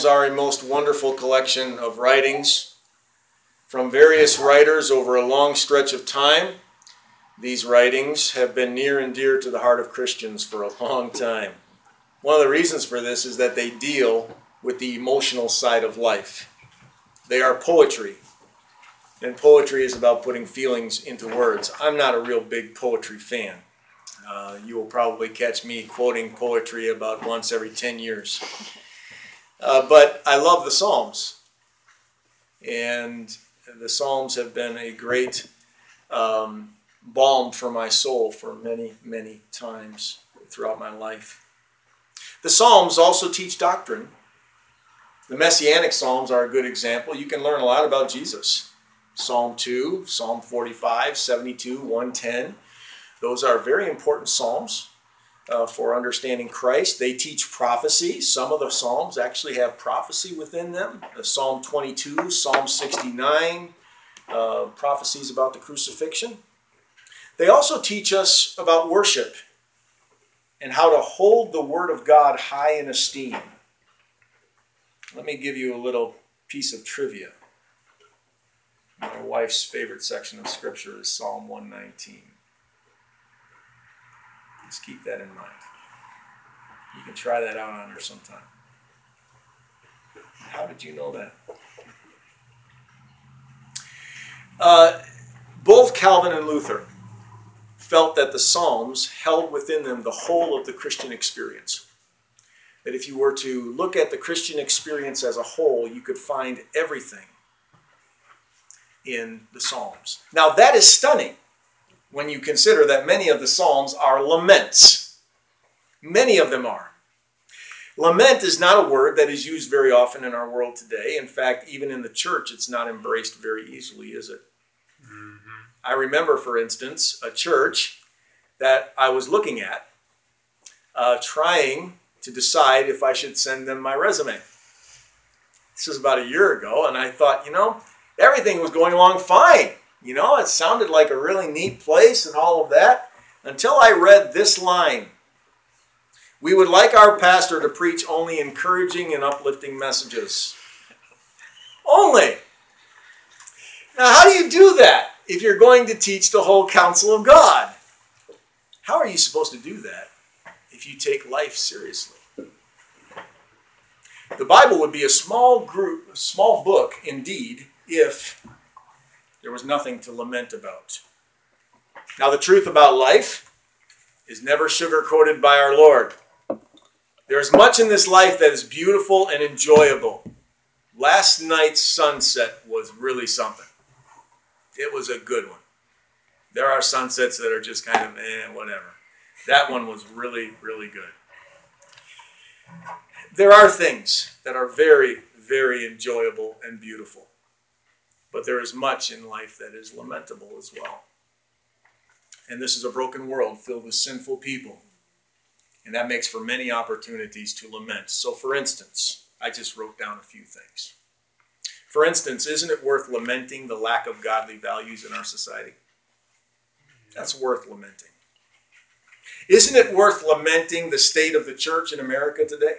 Psalms are a most wonderful collection of writings from various writers over a long stretch of time. These writings have been near and dear to the heart of Christians for a long time. One of the reasons for this is that they deal with the emotional side of life. They are poetry, and poetry is about putting feelings into words. I'm not a real big poetry fan. You will probably catch me quoting poetry about once every 10 years. But I love the Psalms, and the Psalms have been a great balm for my soul for many, many times throughout my life. The Psalms also teach doctrine. The Messianic Psalms are a good example. You can learn a lot about Jesus. Psalm 2, Psalm 45, 72, 110. Those are very important Psalms for understanding Christ. They teach prophecy. Some of the Psalms actually have prophecy within them. Psalm 22, Psalm 69, prophecies about the crucifixion. They also teach us about worship and how to hold the Word of God high in esteem. Let me give you a little piece of trivia. My wife's favorite section of Scripture is Psalm 119. Just keep that in mind. You can try that out on her sometime. How did you know that? Both Calvin and Luther felt that the Psalms held within them the whole of the Christian experience. That if you were to look at the Christian experience as a whole, you could find everything in the Psalms. Now that is stunning when you consider that many of the Psalms are laments. Many of them are. Lament is not a word that is used very often in our world today. In fact, even in the church, it's not embraced very easily, is it? Mm-hmm. I remember, for instance, a church that I was looking at, trying to decide if I should send them my resume. This was about a year ago, and I thought, everything was going along fine. It sounded like a really neat place and all of that, until I read this line. We would like our pastor to preach only encouraging and uplifting messages. Only. Now, how do you do that if you're going to teach the whole counsel of God? How are you supposed to do that if you take life seriously? The Bible would be a small book indeed, if there was nothing to lament about. Now, the truth about life is never sugar-coated by our Lord. There's much in this life that is beautiful and enjoyable. Last night's sunset was really something. It was a good one. There are sunsets that are just kind of whatever. That one was really, really good. There are things that are very, very enjoyable and beautiful. But there is much in life that is lamentable as well. And this is a broken world filled with sinful people. And that makes for many opportunities to lament. So for instance, I just wrote down a few things. For instance, isn't it worth lamenting the lack of godly values in our society? That's worth lamenting. Isn't it worth lamenting the state of the church in America today?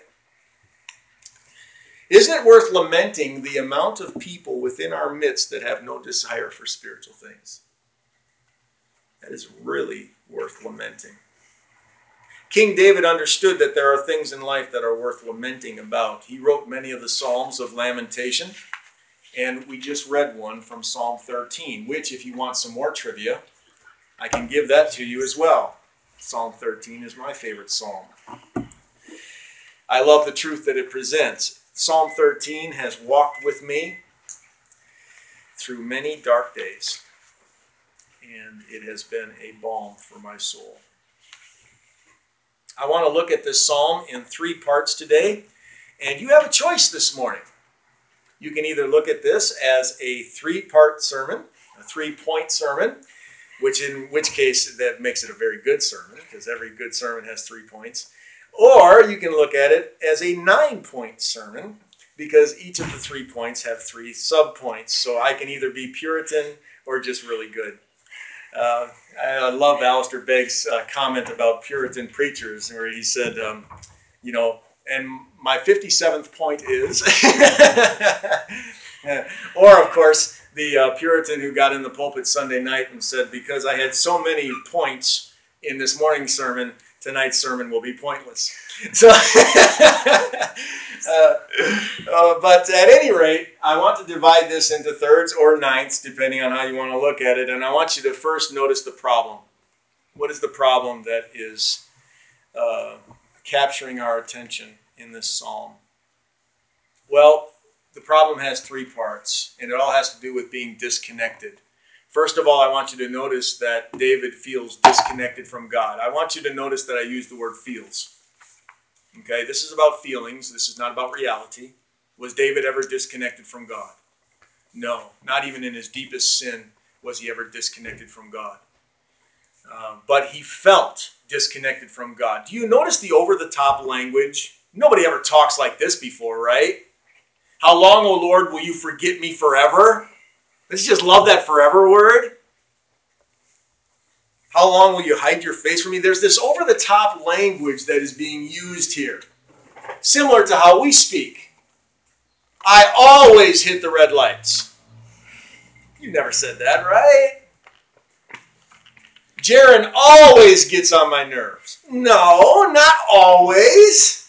Isn't it worth lamenting the amount of people within our midst that have no desire for spiritual things? That is really worth lamenting. King David understood that there are things in life that are worth lamenting about. He wrote many of the Psalms of lamentation, and we just read one from Psalm 13, which, if you want some more trivia, I can give that to you as well. Psalm 13 is my favorite psalm. I love the truth that it presents. Psalm 13 has walked with me through many dark days, and it has been a balm for my soul. I want to look at this psalm in 3 parts today, and you have a choice this morning. You can either look at this as a 3-part sermon, a 3-point sermon, in which case that makes it a very good sermon, because every good sermon has 3 points. Or you can look at it as a 9-point sermon, because each of the 3 points have 3 subpoints. So I can either be Puritan or just really good. I love Alistair Begg's comment about Puritan preachers, where he said, And my 57th point is, or of course, the Puritan who got in the pulpit Sunday night and said, because I had so many points in this morning's sermon, tonight's sermon will be pointless. So, but at any rate, I want to divide this into thirds or ninths, depending on how you want to look at it. And I want you to first notice the problem. What is the problem that is capturing our attention in this psalm? Well, the problem has three parts, and it all has to do with being disconnected. First of all, I want you to notice that David feels disconnected from God. I want you to notice that I use the word feels. Okay, this is about feelings. This is not about reality. Was David ever disconnected from God? No, not even in his deepest sin was he ever disconnected from God. But he felt disconnected from God. Do you notice the over-the-top language? Nobody ever talks like this before, right? How long, O Lord, will you forget me forever? Don't you just love that forever word? How long will you hide your face from me? There's this over-the-top language that is being used here. Similar to how we speak. I always hit the red lights. You never said that, right? Jaron always gets on my nerves. No, not always.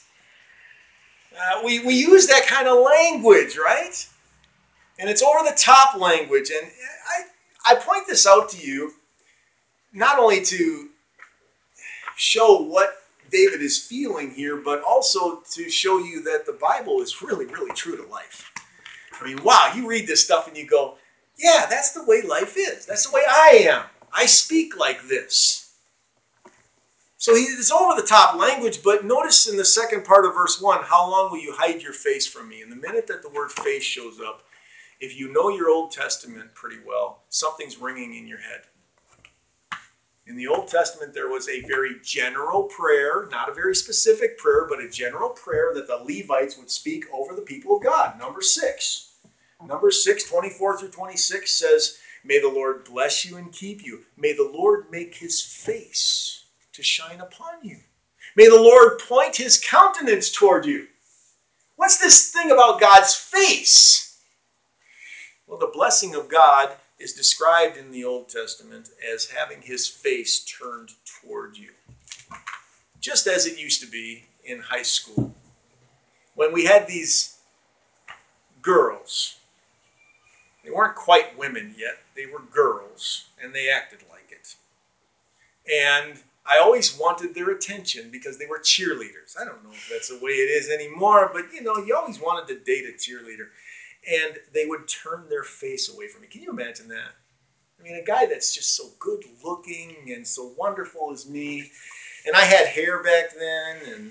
We use that kind of language, right? And it's over-the-top language. And I point this out to you not only to show what David is feeling here, but also to show you that the Bible is really, really true to life. I mean, wow, you read this stuff and you go, yeah, that's the way life is. That's the way I am. I speak like this. So it's over-the-top language, but notice in the second part of verse 1, how long will you hide your face from me? And the minute that the word face shows up, if you know your Old Testament pretty well, something's ringing in your head. In the Old Testament, there was a very general prayer, not a very specific prayer, but a general prayer that the Levites would speak over the people of God. Number 6. Number 6, 24 through 26 says, may the Lord bless you and keep you. May the Lord make his face to shine upon you. May the Lord point his countenance toward you. What's this thing about God's face? Well, the blessing of God is described in the Old Testament as having his face turned toward you. Just as it used to be in high school. When we had these girls, they weren't quite women yet, they were girls, and they acted like it. And I always wanted their attention because they were cheerleaders. I don't know if that's the way it is anymore, but you always wanted to date a cheerleader. And they would turn their face away from me. Can you imagine that? I mean, a guy that's just so good looking and so wonderful as me. And I had hair back then, and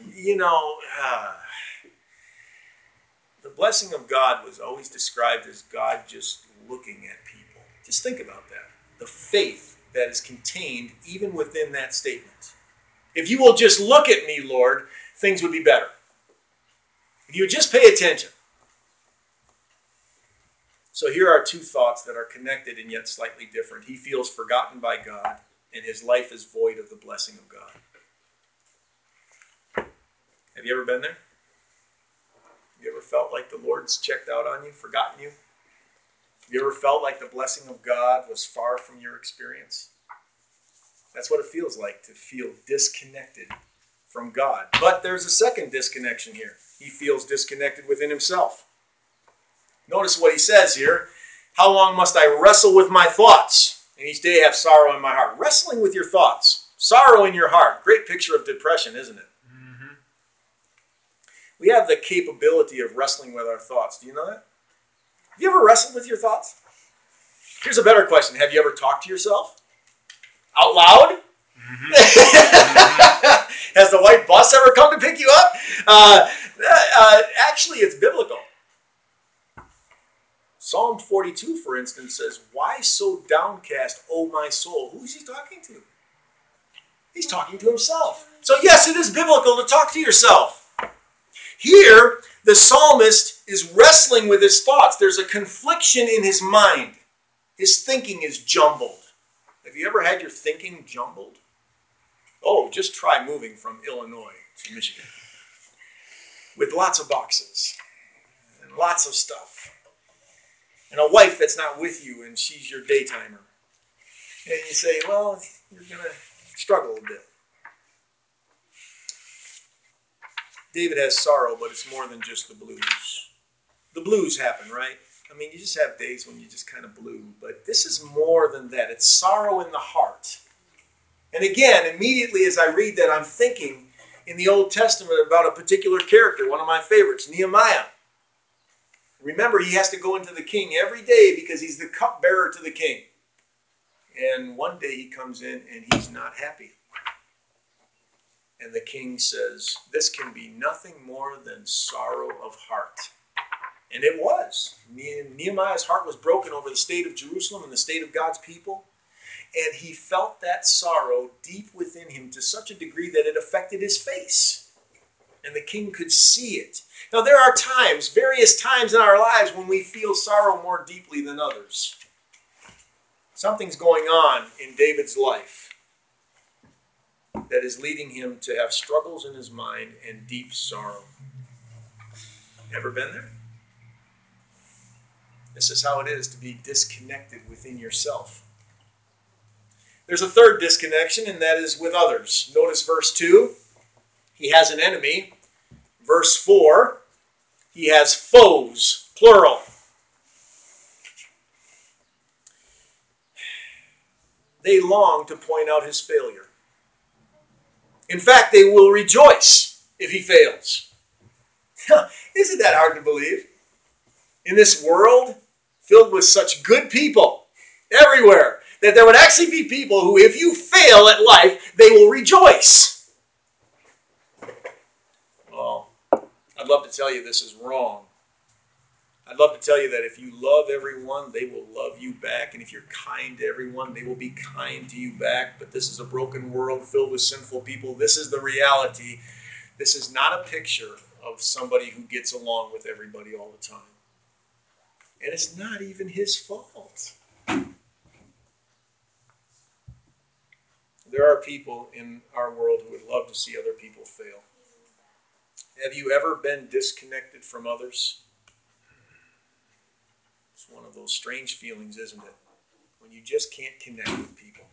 the blessing of God was always described as God just looking at people. Just think about that. The faith that is contained even within that statement. If you will just look at me, Lord, things would be better. If you would just pay attention. So here are two thoughts that are connected and yet slightly different. He feels forgotten by God, and his life is void of the blessing of God. Have you ever been there? Have you ever felt like the Lord's checked out on you, forgotten you? Have you ever felt like the blessing of God was far from your experience? That's what it feels like to feel disconnected from God. But there's a second disconnection here. He feels disconnected within himself. Notice what he says here. How long must I wrestle with my thoughts? And each day have sorrow in my heart. Wrestling with your thoughts. Sorrow in your heart. Great picture of depression, isn't it? Mm-hmm. We have the capability of wrestling with our thoughts. Do you know that? Have you ever wrestled with your thoughts? Here's a better question. Have you ever talked to yourself? Out loud? Mm-hmm. Has the white bus ever come to pick you up? Actually, it's biblical. Psalm 42, for instance, says, why so downcast, O my soul? Who is he talking to? He's talking to himself. So yes, it is biblical to talk to yourself. Here, the psalmist is wrestling with his thoughts. There's a confliction in his mind. His thinking is jumbled. Have you ever had your thinking jumbled? Oh, just try moving from Illinois to Michigan. with lots of boxes and lots of stuff. And a wife that's not with you and she's your daytimer. And you say, well, you're going to struggle a bit. David has sorrow, but it's more than just the blues. The blues happen, right? I mean, you just have days when you just kind of blue, but this is more than that. It's sorrow in the heart. And again, immediately as I read that, I'm thinking in the Old Testament about a particular character, one of my favorites, Nehemiah. Remember, he has to go into the king every day because he's the cupbearer to the king. And one day he comes in and he's not happy. And the king says, this can be nothing more than sorrow of heart. And it was. Nehemiah's heart was broken over the state of Jerusalem and the state of God's people. And he felt that sorrow deep within him to such a degree that it affected his face. And the king could see it. Now, there are times, various times in our lives when we feel sorrow more deeply than others. Something's going on in David's life that is leading him to have struggles in his mind and deep sorrow. Ever been there? This is how it is to be disconnected within yourself. There's a third disconnection, and that is with others. Notice verse 2. He has an enemy. Verse 4. He has foes, plural. They long to point out his failure. In fact, they will rejoice if he fails. Isn't that hard to believe? In this world filled with such good people everywhere, that there would actually be people who, if you fail at life, they will rejoice. Well, I'd love to tell you this is wrong. I'd love to tell you that if you love everyone, they will love you back. And if you're kind to everyone, they will be kind to you back. But this is a broken world filled with sinful people. This is the reality. This is not a picture of somebody who gets along with everybody all the time. And it's not even his fault. There are people in our world who would love to see other people fail. Have you ever been disconnected from others? It's one of those strange feelings, isn't it? When you just can't connect with people.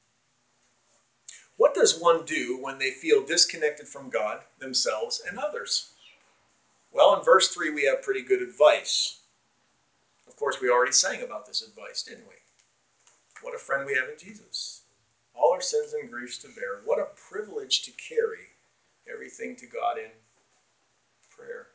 What does one do when they feel disconnected from God, themselves, and others? Well, in verse 3, we have pretty good advice. Of course, we already sang about this advice, didn't we? What a friend we have in Jesus. All our sins and griefs to bear. What a privilege to carry everything to God in prayer.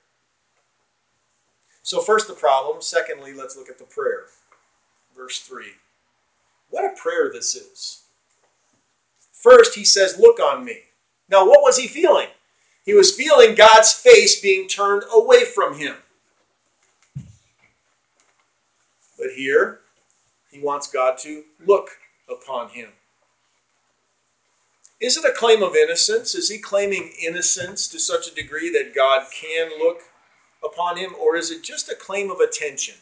So first the problem. Secondly, let's look at the prayer. Verse 3. What a prayer this is. First, he says, look on me. Now, what was he feeling? He was feeling God's face being turned away from him. But here, he wants God to look upon him. Is it a claim of innocence? Is he claiming innocence to such a degree that God can look upon him? Or is it just a claim of attention?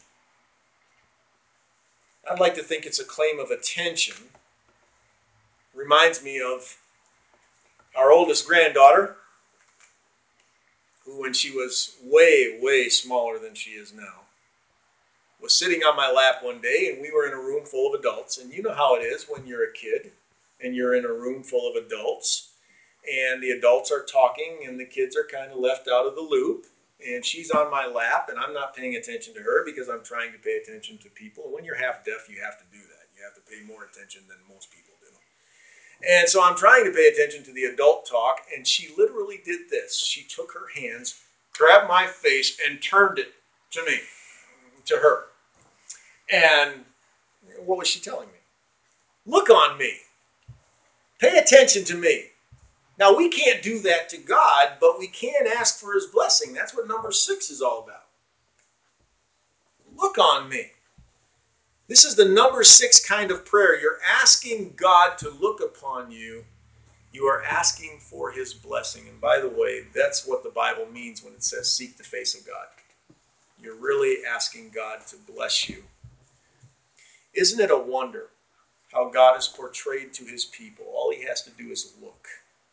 I'd like to think it's a claim of attention. Reminds me of our oldest granddaughter, who when she was way, way smaller than she is now, was sitting on my lap one day, and we were in a room full of adults. And you know how it is when you're a kid and you're in a room full of adults, and the adults are talking and the kids are kind of left out of the loop. And she's on my lap, and I'm not paying attention to her because I'm trying to pay attention to people. And when you're half deaf, you have to do that. You have to pay more attention than most people do. And so I'm trying to pay attention to the adult talk, and she literally did this. She took her hands, grabbed my face, and turned it to me, to her. And what was she telling me? Look on me. Pay attention to me. Now, we can't do that to God, but we can ask for his blessing. That's what number 6 is all about. Look on me. This is the number 6 kind of prayer. You're asking God to look upon you. You are asking for his blessing. And by the way, that's what the Bible means when it says seek the face of God. You're really asking God to bless you. Isn't it a wonder how God is portrayed to his people? All he has to do is look.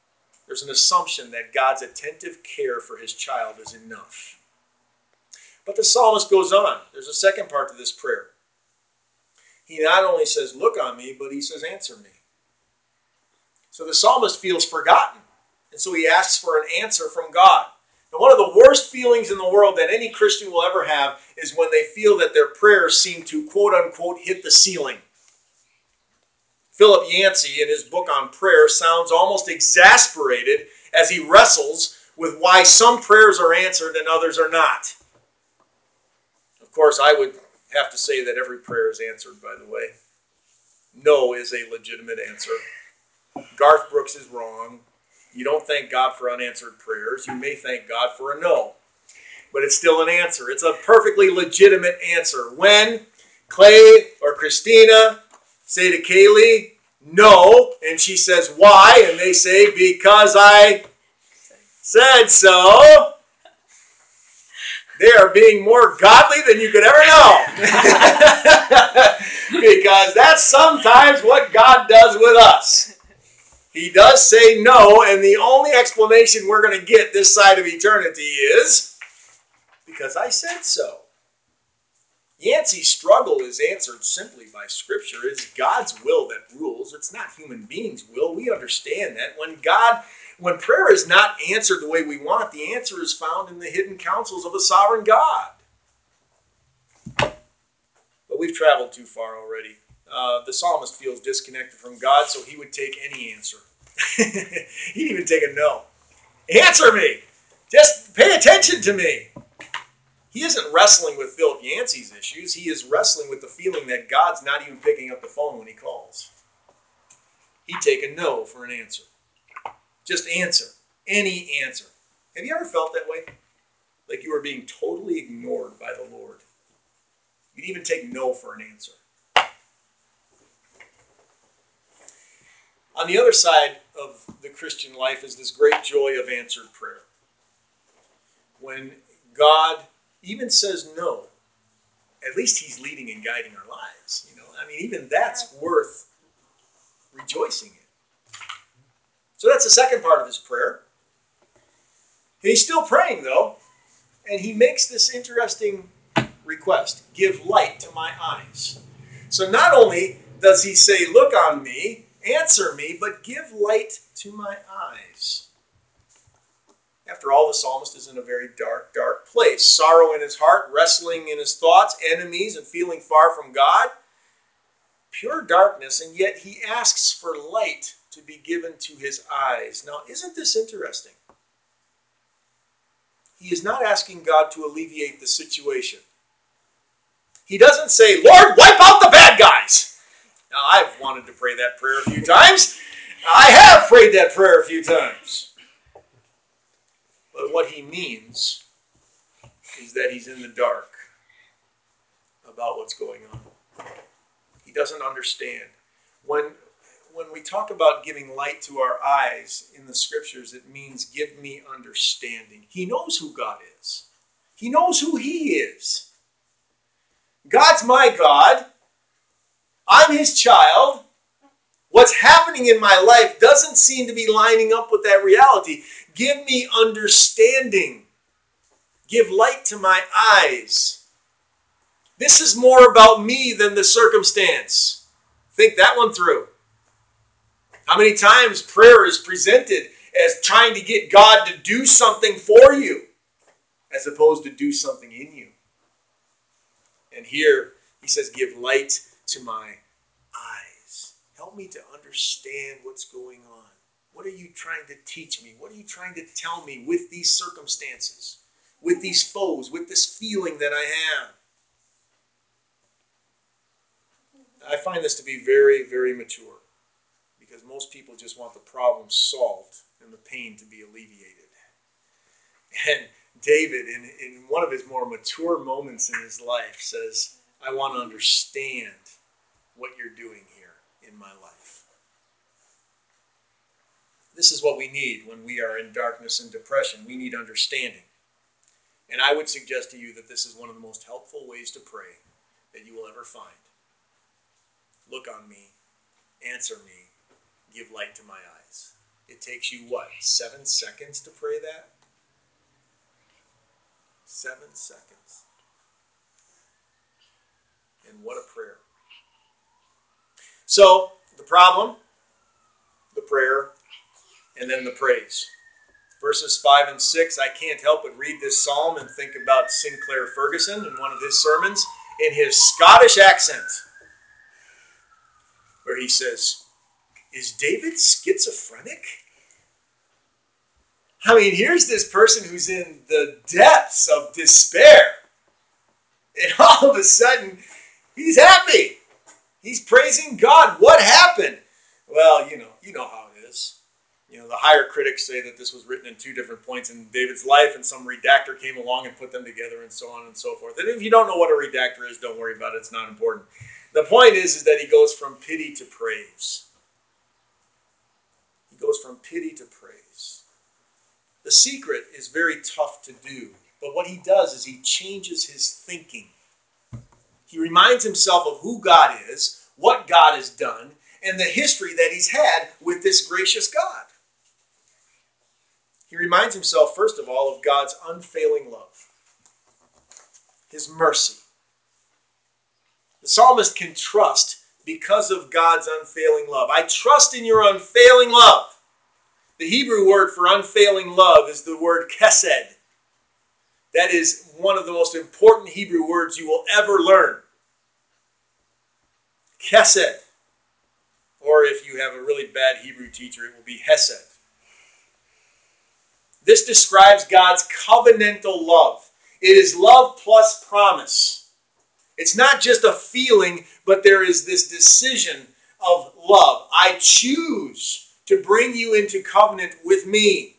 There's an assumption that God's attentive care for his child is enough. But the psalmist goes on. There's a second part to this prayer. He not only says, look on me, but he says, answer me. So the psalmist feels forgotten. And so he asks for an answer from God. And one of the worst feelings in the world that any Christian will ever have is when they feel that their prayers seem to, quote unquote, hit the ceiling. Philip Yancey, in his book on prayer, sounds almost exasperated as he wrestles with why some prayers are answered and others are not. Of course, I would have to say that every prayer is answered, by the way. No is a legitimate answer. Garth Brooks is wrong. You don't thank God for unanswered prayers. You may thank God for a no. But it's still an answer. It's a perfectly legitimate answer. When Clay or Christina say to Kaylee, no, and she says, why? And they say, because I said so. They are being more godly than you could ever know. Because that's sometimes what God does with us. He does say no, and the only explanation we're going to get this side of eternity is, because I said so. Yancey's struggle is answered simply by Scripture. It's God's will that rules. It's not human beings' will. We understand that. When prayer is not answered the way we want, the answer is found in the hidden counsels of a sovereign God. But we've traveled too far already. The psalmist feels disconnected from God, so he would take any answer. He'd even take a no. Answer me! Just pay attention to me! He isn't wrestling with Philip Yancey's issues. He is wrestling with the feeling that God's not even picking up the phone when he calls. He'd take a no for an answer. Just answer. Any answer. Have you ever felt that way? Like you were being totally ignored by the Lord. You'd even take no for an answer. On the other side of the Christian life is this great joy of answered prayer. When God even says no, at least he's leading and guiding our lives. Even that's worth rejoicing in. So that's the second part of his prayer. He's still praying, though, and he makes this interesting request: give light to my eyes. So not only does he say, look on me, answer me, but give light to my eyes. After all, the psalmist is in a very dark, dark place. Sorrow in his heart, wrestling in his thoughts, enemies, and feeling far from God. Pure darkness, and yet he asks for light to be given to his eyes. Now, isn't this interesting? He is not asking God to alleviate the situation. He doesn't say, Lord, wipe out the bad guys. Now, I've wanted to pray that prayer a few times. I have prayed that prayer a few times. But what he means is that he's in the dark about what's going on. He doesn't understand. When we talk about giving light to our eyes in the Scriptures, it means give me understanding. He knows who God is. He knows who he is. God's my God. I'm his child. What's happening in my life doesn't seem to be lining up with that reality. Give me understanding. Give light to my eyes. This is more about me than the circumstance. Think that one through. How many times prayer is presented as trying to get God to do something for you as opposed to do something in you? And here he says, give light to my eyes. Help me to understand what's going on. What are you trying to teach me? What are you trying to tell me with these circumstances, with these foes, with this feeling that I have? I find this to be very, very mature, because most people just want the problem solved and the pain to be alleviated. And David, in one of his more mature moments in his life, says, I want to understand what you're doing here in my life. This is what we need when we are in darkness and depression. We need understanding. And I would suggest to you that this is one of the most helpful ways to pray that you will ever find. Look on me, answer me, give light to my eyes. It takes you, what, 7 seconds to pray that? 7 seconds. And what a prayer. So, the problem, the prayer, and then the praise. Verses 5 and 6, I can't help but read this psalm and think about Sinclair Ferguson in one of his sermons in his Scottish accent, where he says, "Is David schizophrenic?" I mean, here's this person who's in the depths of despair, and all of a sudden, he's happy. He's praising God. What happened? Well, you know how it is. The higher critics say that this was written in 2 different points in David's life, and some redactor came along and put them together, and so on and so forth. And if you don't know what a redactor is, don't worry about it. It's not important. The point is that he goes from pity to praise. He goes from pity to praise. The secret is very tough to do, but what he does is he changes his thinking. He reminds himself of who God is, what God has done, and the history that he's had with this gracious God. He reminds himself, first of all, of God's unfailing love, his mercy. The psalmist can trust because of God's unfailing love. I trust in your unfailing love. The Hebrew word for unfailing love is the word chesed. That is one of the most important Hebrew words you will ever learn. Chesed. Or if you have a really bad Hebrew teacher, it will be hesed. This describes God's covenantal love. It is love plus promise. It's not just a feeling, but there is this decision of love. I choose to bring you into covenant with me.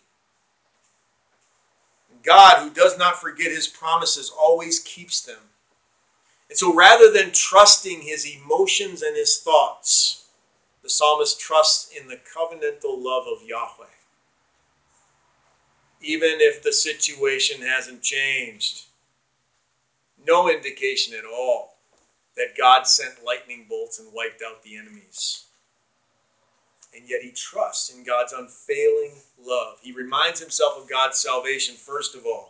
God, who does not forget his promises, always keeps them. And so rather than trusting his emotions and his thoughts, the psalmist trusts in the covenantal love of Yahweh. Even if the situation hasn't changed. No indication at all that God sent lightning bolts and wiped out the enemies. And yet he trusts in God's unfailing love. He reminds himself of God's salvation, first of all.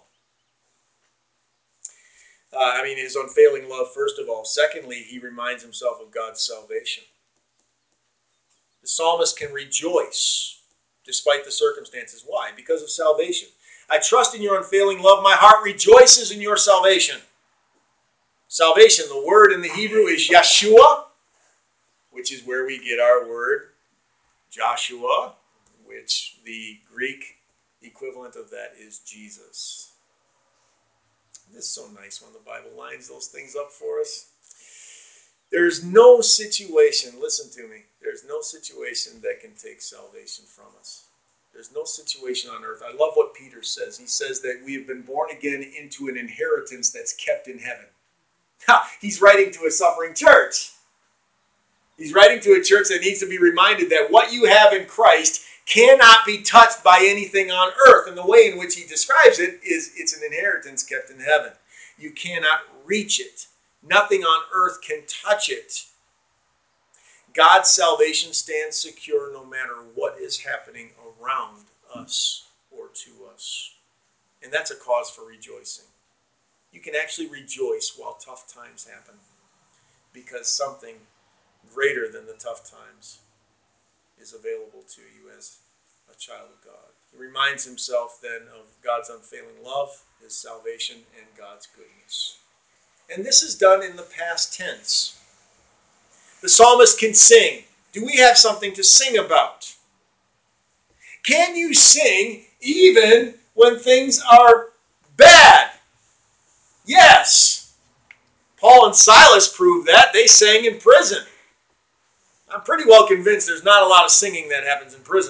His unfailing love, first of all. Secondly, he reminds himself of God's salvation. The psalmist can rejoice despite the circumstances. Why? Because of salvation. I trust in your unfailing love. My heart rejoices in your salvation. Salvation, the word in the Hebrew is Yeshua, which is where we get our word Joshua, which the Greek equivalent of that is Jesus. This is so nice when the Bible lines those things up for us. There's no situation, listen to me, there's no situation that can take salvation from us. There's no situation on earth. I love what Peter says. He says that we have been born again into an inheritance that's kept in heaven. He's writing to a suffering church. He's writing to a church that needs to be reminded that what you have in Christ cannot be touched by anything on earth. And the way in which he describes it is it's an inheritance kept in heaven. You cannot reach it. Nothing on earth can touch it. God's salvation stands secure no matter what is happening around us or to us. And that's a cause for rejoicing. You can actually rejoice while tough times happen because something greater than the tough times is available to you as a child of God. He reminds himself then of God's unfailing love, his salvation, and God's goodness. And this is done in the past tense. The psalmist can sing. Do we have something to sing about? Can you sing even when things are bad? Yes. Paul and Silas proved that. They sang in prison. I'm pretty well convinced there's not a lot of singing that happens in prison.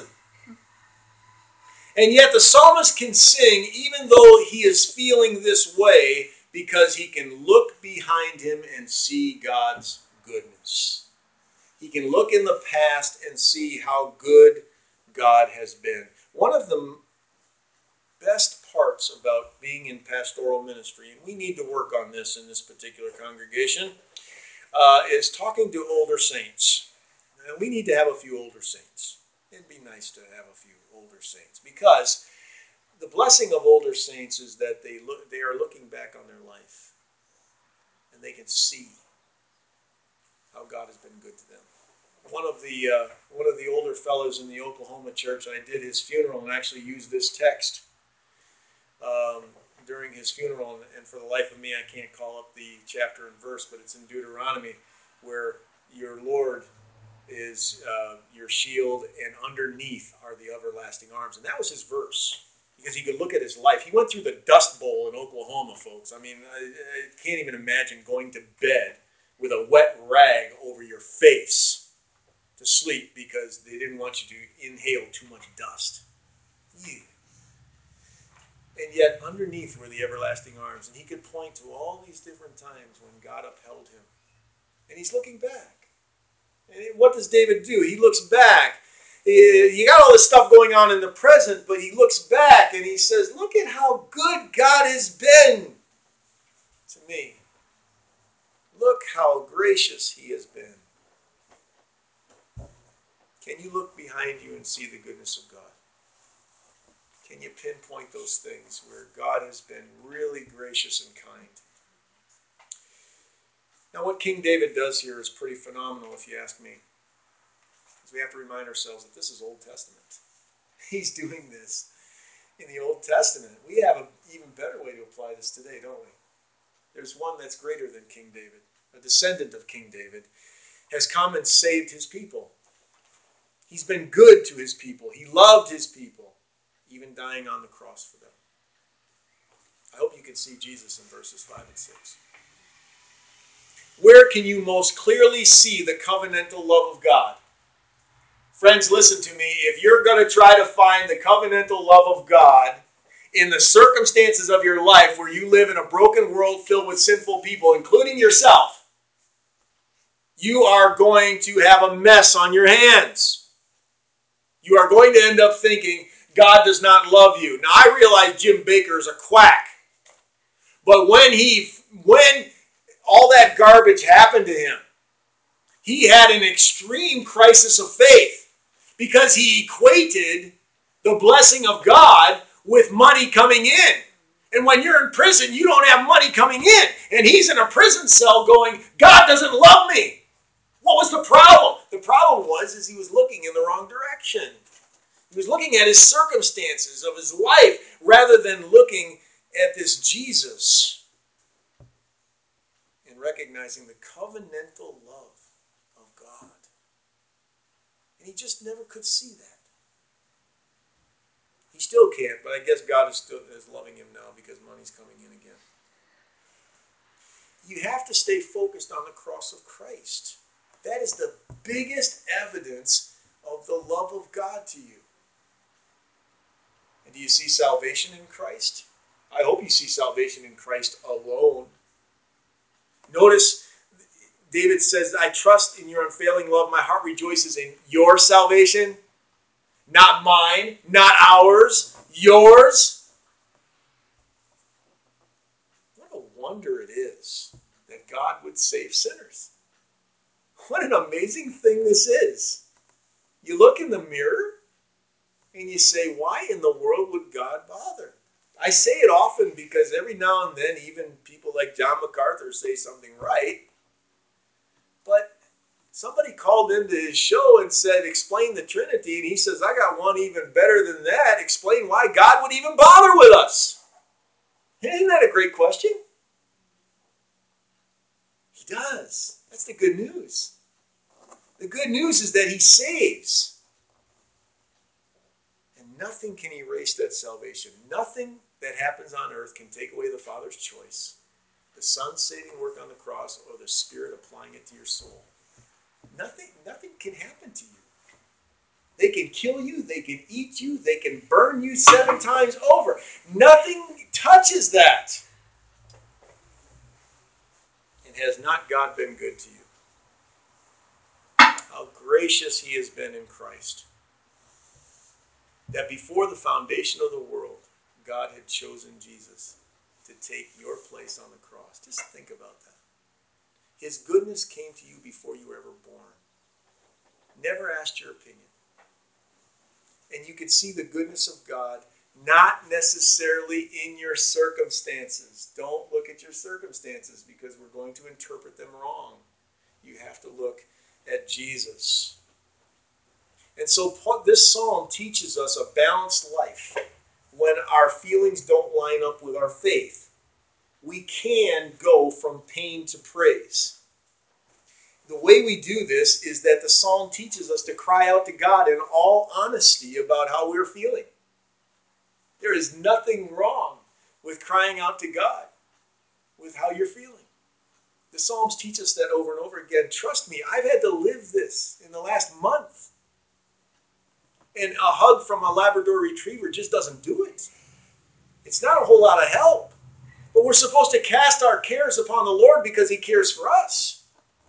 And yet the psalmist can sing even though he is feeling this way because he can look behind him and see God's goodness. He can look in the past and see how good God has been. One of the best parts about being in pastoral ministry, and we need to work on this in this particular congregation, is talking to older saints. And we need to have a few older saints. It'd be nice to have a few older saints, because the blessing of older saints is that they are looking back on their life and they can see how God has been good to them. One of the older fellows in the Oklahoma church, I did his funeral and actually used this text um, during his funeral. And for the life of me, I can't call up the chapter and verse, but it's in Deuteronomy, where your Lord is your shield, and underneath are the everlasting arms. And that was his verse, because he could look at his life. He went through the Dust Bowl in Oklahoma, folks. I mean, I can't even imagine going to bed with a wet rag over your face to sleep because they didn't want you to inhale too much dust. Yeah. And yet underneath were the everlasting arms. And he could point to all these different times when God upheld him. And he's looking back. And what does David do? He looks back. You got all this stuff going on in the present, but he looks back and he says, look at how good God has been to me. Look how gracious he has been. Can you look behind you and see the goodness of God? Can you pinpoint those things where God has been really gracious and kind? Now, what King David does here is pretty phenomenal, if you ask me. Because we have to remind ourselves that this is Old Testament. He's doing this in the Old Testament. We have an even better way to apply this today, don't we? There's one that's greater than King David. A descendant of King David has come and saved his people. He's been good to his people. He loved his people, even dying on the cross for them. I hope you can see Jesus in verses 5 and 6. Where can you most clearly see the covenantal love of God? Friends, listen to me. If you're going to try to find the covenantal love of God in the circumstances of your life where you live in a broken world filled with sinful people, including yourself, you are going to have a mess on your hands. You are going to end up thinking God does not love you. Now, I realize Jim Bakker is a quack. But when all that garbage happened to him, he had an extreme crisis of faith because he equated the blessing of God with money coming in. And when you're in prison, you don't have money coming in. And he's in a prison cell going, God doesn't love me. What was the problem? The problem was he was looking in the wrong direction. He was looking at his circumstances of his life rather than looking at this Jesus and recognizing the covenantal love of God. And he just never could see that. He still can't, but I guess God is loving him now because money's coming in again. You have to stay focused on the cross of Christ. That is the biggest evidence of the love of God to you. And do you see salvation in Christ? I hope you see salvation in Christ alone. Notice David says, I trust in your unfailing love. My heart rejoices in your salvation. Not mine, not ours, yours. What a wonder it is that God would save sinners. What an amazing thing this is. You look in the mirror and you say, why in the world would God bother? I say it often because every now and then even people like John MacArthur say something right. But somebody called into his show and said, explain the Trinity. And he says, I got one even better than that. Explain why God would even bother with us. Isn't that a great question? He does. That's the good news. The good news is that he saves. And nothing can erase that salvation. Nothing that happens on earth can take away the Father's choice, the Son's saving work on the cross, or the Spirit applying it to your soul. Nothing can happen to you. They can kill you, they can eat you, they can burn you 7 times over. Nothing touches that. And has not God been good to you? How gracious he has been in Christ. That before the foundation of the world, God had chosen Jesus to take your place on the cross. Just think about that. His goodness came to you before you were ever born. Never asked your opinion. and you could see the goodness of God, not necessarily in your circumstances. Don't look at your circumstances because we're going to interpret them wrong. You have to look at Jesus. And so this psalm teaches us a balanced life when our feelings don't line up with our faith. We can go from pain to praise. The way we do this is that the psalm teaches us to cry out to God in all honesty about how we're feeling. There is nothing wrong with crying out to God with how you're feeling. The Psalms teach us that over and over again. Trust me, I've had to live this in the last month. And a hug from a Labrador Retriever just doesn't do it. It's not a whole lot of help. But we're supposed to cast our cares upon the Lord because He cares for us.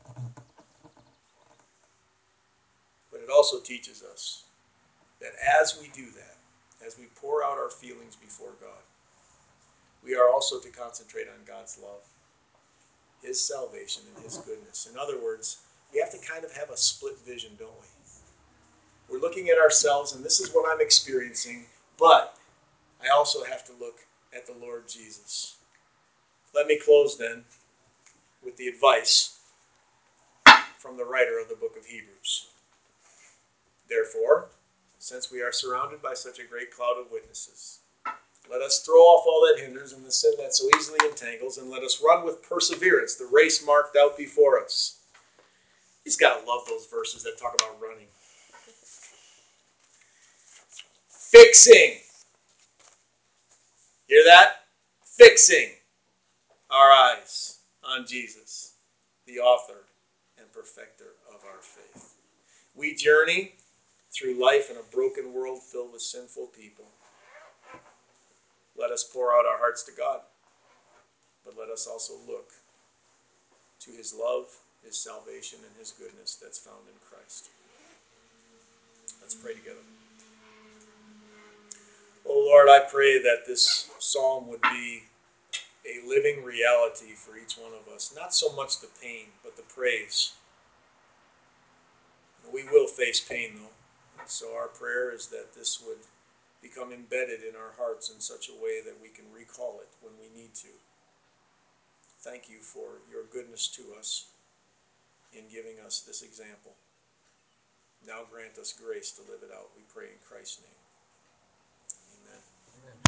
But it also teaches us that as we do that, as we pour out our feelings before God, we are also to concentrate on God's love, His salvation, and His goodness. In other words, we have to kind of have a split vision, don't we? We're looking at ourselves, and this is what I'm experiencing, but I also have to look at the Lord Jesus. Let me close then with the advice from the writer of the book of Hebrews. Therefore, since we are surrounded by such a great cloud of witnesses, let us throw off all that hinders and the sin that so easily entangles, and let us run with perseverance the race marked out before us. You just got to love those verses that talk about running. Fixing. Hear that? Fixing our eyes on Jesus, the author and perfecter of our faith. We journey through life in a broken world filled with sinful people. Let us pour out our hearts to God, but let us also look to His love, His salvation, and His goodness that's found in Christ. Let's pray together. Oh Lord, I pray that this psalm would be a living reality for each one of us. Not so much the pain, but the praise. We will face pain, though. So our prayer is that this would become embedded in our hearts in such a way that we can recall it when we need to. Thank you for your goodness to us in giving us this example. Now grant us grace to live it out, we pray in Christ's name.